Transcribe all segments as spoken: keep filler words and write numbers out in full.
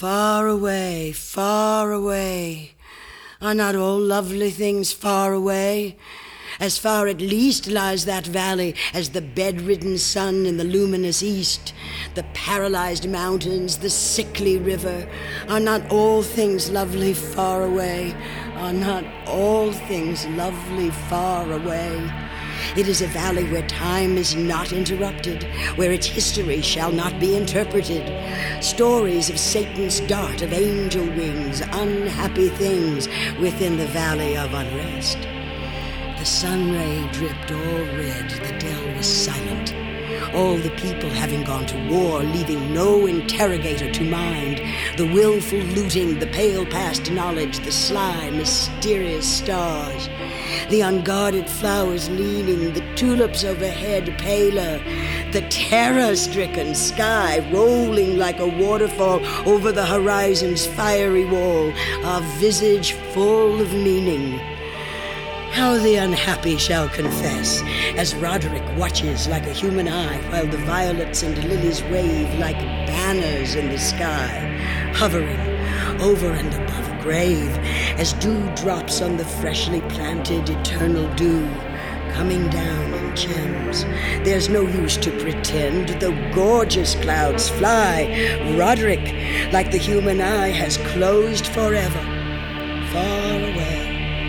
Far away, far away. Are not all lovely things far away? As far at least lies that valley as the bedridden sun in the luminous east, the paralyzed mountains, the sickly river. Are not all things lovely far away? Are not all things lovely far away? It is a valley where time is not interrupted, where its history shall not be interpreted. Stories of Satan's dart, of angel wings, unhappy things within the valley of unrest. The sun ray dripped all red, the dell was silent. All the people having gone to war, leaving no interrogator to mind. The willful looting, the pale past knowledge, the sly, mysterious stars. The unguarded flowers leaning, the tulips overhead paler. The terror-stricken sky rolling like a waterfall over the horizon's fiery wall, a visage full of meaning. How the unhappy shall confess, as Roderick watches like a human eye, while the violets and lilies wave like banners in the sky, hovering over and above a grave, as dew drops on the freshly planted eternal dew, coming down in gems. There's no use to pretend, though gorgeous clouds fly, Roderick, like the human eye, has closed forever, far away.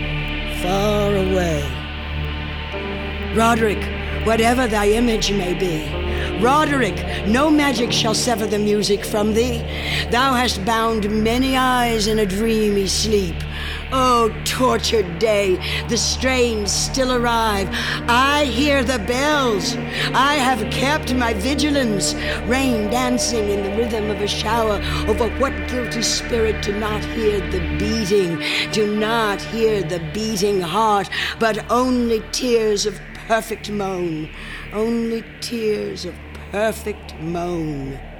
Far away. Roderick, whatever thy image may be, Roderick, no magic shall sever the music from thee. Thou hast bound many eyes in a dreamy sleep. Oh, tortured day, the strains still arrive. I hear the bells. I have kept my vigilance. Rain dancing in the rhythm of a shower. Over what guilty spirit do not hear the beating, do not hear the beating heart, but only tears of perfect moan, only tears of perfect moan.